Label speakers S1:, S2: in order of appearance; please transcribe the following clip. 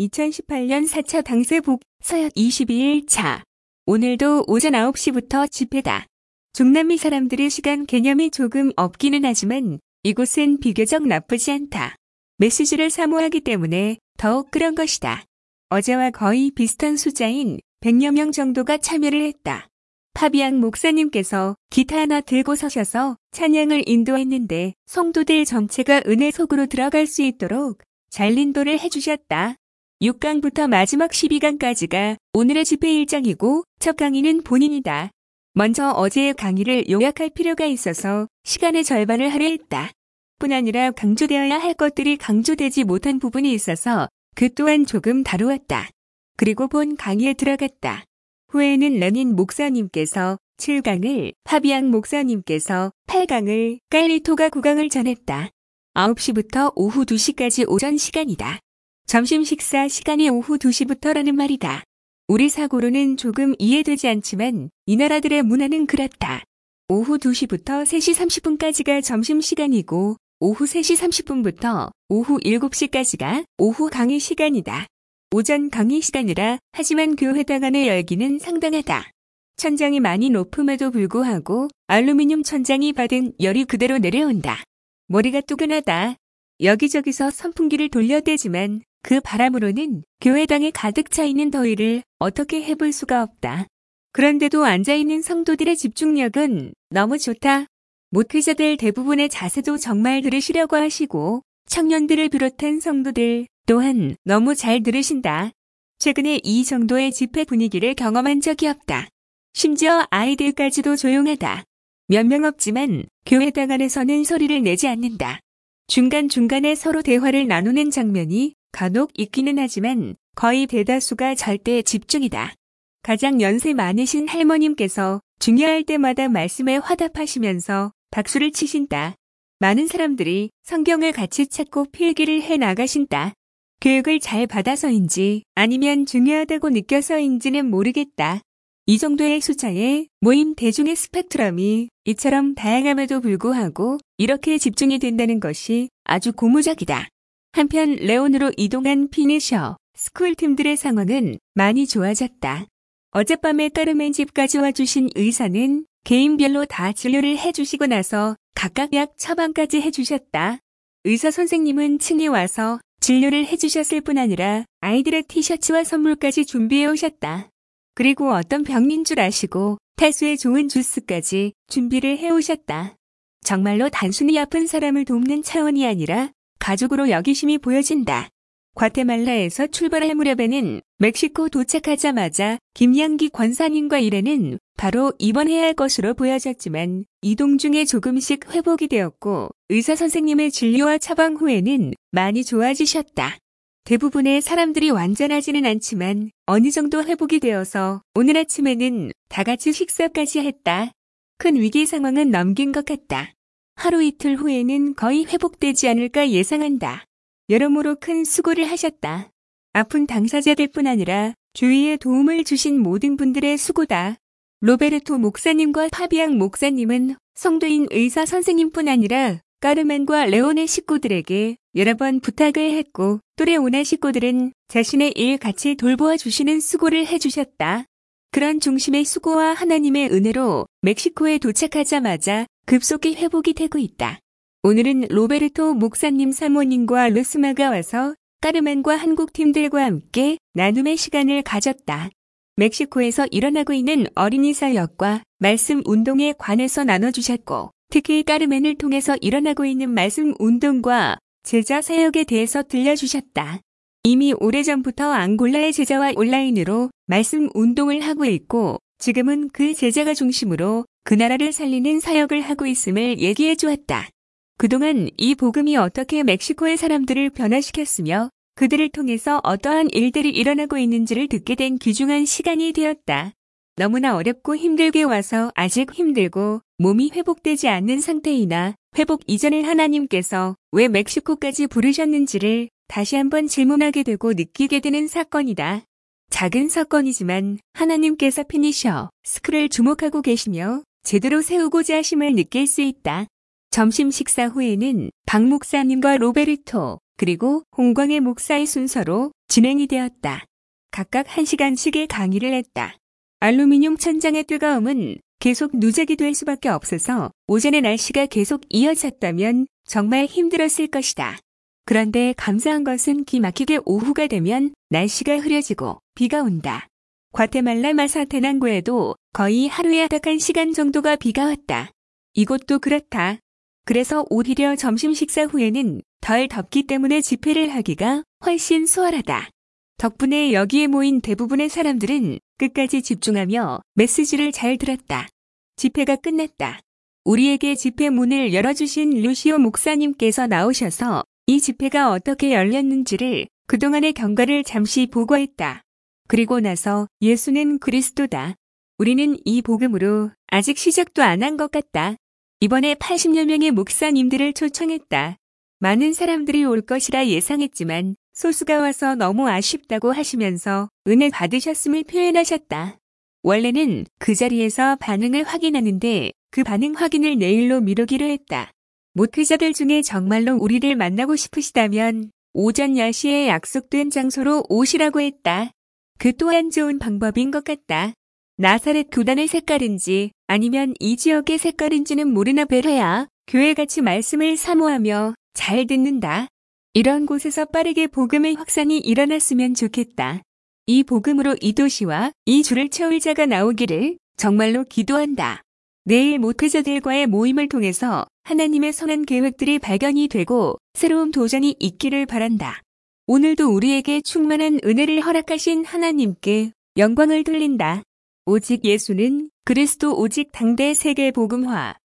S1: 2018년 4차 당세복 서역 22일차. 오늘도 오전 9시부터 집회다. 중남미 사람들의 시간 개념이 조금 없기는 하지만 이곳은 비교적 나쁘지 않다. 메시지를 사모하기 때문에 더욱 그런 것이다. 어제와 거의 비슷한 숫자인 100여 명 정도가 참여를 했다. 파비앙 목사님께서 기타 하나 들고 서셔서 찬양을 인도했는데 성도들 전체가 은혜 속으로 들어갈 수 있도록 잘 인도를 해주셨다. 6강부터 마지막 12강까지가 오늘의 집회 일정이고 첫 강의는 본인이다. 먼저 어제의 강의를 요약할 필요가 있어서 시간의 절반을 할애했다. 뿐 아니라 강조되어야 할 것들이 강조되지 못한 부분이 있어서 그 또한 조금 다루었다. 그리고 본 강의에 들어갔다. 후에는 레닌 목사님께서 7강을, 파비앙 목사님께서 8강을, 깔리토가 9강을 전했다. 9시부터 오후 2시까지 오전 시간이다. 점심 식사 시간이 오후 2시부터라는 말이다. 우리 사고로는 조금 이해되지 않지만 이 나라들의 문화는 그렇다. 오후 2시부터 3시 30분까지가 점심시간이고 오후 3시 30분부터 오후 7시까지가 오후 강의 시간이다. 오전 강의 시간이라 하지만 교회당 안의 열기는 상당하다. 천장이 많이 높음에도 불구하고 알루미늄 천장이 받은 열이 그대로 내려온다. 머리가 뜨끈하다. 여기저기서 선풍기를 돌려대지만 그 바람으로는 교회당에 가득 차 있는 더위를 어떻게 해볼 수가 없다. 그런데도 앉아있는 성도들의 집중력은 너무 좋다. 목회자들 대부분의 자세도 정말 들으시려고 하시고 청년들을 비롯한 성도들 또한 너무 잘 들으신다. 최근에 이 정도의 집회 분위기를 경험한 적이 없다. 심지어 아이들까지도 조용하다. 몇 명 없지만 교회당 안에서는 소리를 내지 않는다. 중간중간에 서로 대화를 나누는 장면이 간혹 있기는 하지만 거의 대다수가 절대 집중이다. 가장 연세 많으신 할머님께서 중요할 때마다 말씀에 화답하시면서 박수를 치신다. 많은 사람들이 성경을 같이 찾고 필기를 해 나가신다. 교육을 잘 받아서인지 아니면 중요하다고 느껴서인지는 모르겠다. 이 정도의 숫자의 모임 대중의 스펙트럼이 이처럼 다양함에도 불구하고 이렇게 집중이 된다는 것이 아주 고무적이다. 한편 레온으로 이동한 피니셔 스쿨 팀들의 상황은 많이 좋아졌다. 어젯밤에 까르멘 집까지 와주신 의사는 개인별로 다 진료를 해주시고 나서 각각 약 처방까지 해주셨다. 의사 선생님은 층에 와서 진료를 해주셨을 뿐 아니라 아이들의 티셔츠와 선물까지 준비해 오셨다. 그리고 어떤 병인 줄 아시고 탈수에 좋은 주스까지 준비를 해오셨다. 정말로 단순히 아픈 사람을 돕는 차원이 아니라 가족으로 여기심이 보여진다. 과테말라에서 출발할 무렵에는 멕시코 도착하자마자 김양기 권사님과 일에는 바로 입원해야 할 것으로 보여졌지만 이동 중에 조금씩 회복이 되었고 의사 선생님의 진료와 처방 후에는 많이 좋아지셨다. 대부분의 사람들이 완전하지는 않지만 어느 정도 회복이 되어서 오늘 아침에는 다 같이 식사까지 했다. 큰 위기 상황은 넘긴 것 같다. 하루 이틀 후에는 거의 회복되지 않을까 예상한다. 여러모로 큰 수고를 하셨다. 아픈 당사자들 뿐 아니라 주위에 도움을 주신 모든 분들의 수고다. 로베르토 목사님과 파비앙 목사님은 성도인 의사 선생님뿐 아니라 까르멘과 레온의 식구들에게 여러 번 부탁을 했고 또래 오나 식구들은 자신의 일 같이 돌보아 주시는 수고를 해주셨다. 그런 중심의 수고와 하나님의 은혜로 멕시코에 도착하자마자 급속히 회복이 되고 있다. 오늘은 로베르토 목사님 사모님과 루스마가 와서 까르멘과 한국 팀들과 함께 나눔의 시간을 가졌다. 멕시코에서 일어나고 있는 어린이 사역과 말씀 운동에 관해서 나눠주셨고 특히 까르멘을 통해서 일어나고 있는 말씀 운동과 제자 사역에 대해서 들려주셨다. 이미 오래전부터 앙골라의 제자와 온라인으로 말씀 운동을 하고 있고 지금은 그 제자가 중심으로 그 나라를 살리는 사역을 하고 있음을 얘기해 주었다. 그동안 이 복음이 어떻게 멕시코의 사람들을 변화시켰으며 그들을 통해서 어떠한 일들이 일어나고 있는지를 듣게 된 귀중한 시간이 되었다. 너무나 어렵고 힘들게 와서 아직 힘들고 몸이 회복되지 않는 상태이나 회복 이전에 하나님께서 왜 멕시코까지 부르셨는지를 다시 한번 질문하게 되고 느끼게 되는 사건이다. 작은 사건이지만 하나님께서 피니셔 스쿨을 주목하고 계시며 제대로 세우고자 하심을 느낄 수 있다. 점심 식사 후에는 박 목사님과 로베르토 그리고 홍광의 목사의 순서로 진행이 되었다. 각각 1시간씩의 강의를 했다. 알루미늄 천장의 뜨거움은 계속 누적이 될 수밖에 없어서 오전에 날씨가 계속 이어졌다면 정말 힘들었을 것이다. 그런데 감사한 것은 기막히게 오후가 되면 날씨가 흐려지고 비가 온다. 과테말라 마사테낭구에도 거의 하루에 딱 1시간 정도가 비가 왔다. 이곳도 그렇다. 그래서 오히려 점심 식사 후에는 덜 덥기 때문에 집회를 하기가 훨씬 수월하다. 덕분에 여기에 모인 대부분의 사람들은 끝까지 집중하며 메시지를 잘 들었다. 집회가 끝났다. 우리에게 집회 문을 열어주신 루시오 목사님께서 나오셔서 이 집회가 어떻게 열렸는지를 그동안의 경과를 잠시 보고했다. 그리고 나서 예수는 그리스도다. 우리는 이 복음으로 아직 시작도 안 한 것 같다. 이번에 80여 명의 목사님들을 초청했다. 많은 사람들이 올 것이라 예상했지만 소수가 와서 너무 아쉽다고 하시면서 은혜 받으셨음을 표현하셨다. 원래는 그 자리에서 반응을 확인하는데 그 반응 확인을 내일로 미루기로 했다. 목회자들 중에 정말로 우리를 만나고 싶으시다면 오전 10시에 약속된 장소로 오시라고 했다. 그 또한 좋은 방법인 것 같다. 나사렛 교단의 색깔인지 아니면 이 지역의 색깔인지는 모르나 베레야 교회같이 말씀을 사모하며 잘 듣는다. 이런 곳에서 빠르게 복음의 확산이 일어났으면 좋겠다. 이 복음으로 이 도시와 이 주를 채울 자가 나오기를 정말로 기도한다. 내일 목회자들과의 모임을 통해서 하나님의 선한 계획들이 발견이 되고 새로운 도전이 있기를 바란다. 오늘도 우리에게 충만한 은혜를 허락하신 하나님께 영광을 돌린다. 오직 예수는 그리스도 오직 당대 세계 복음화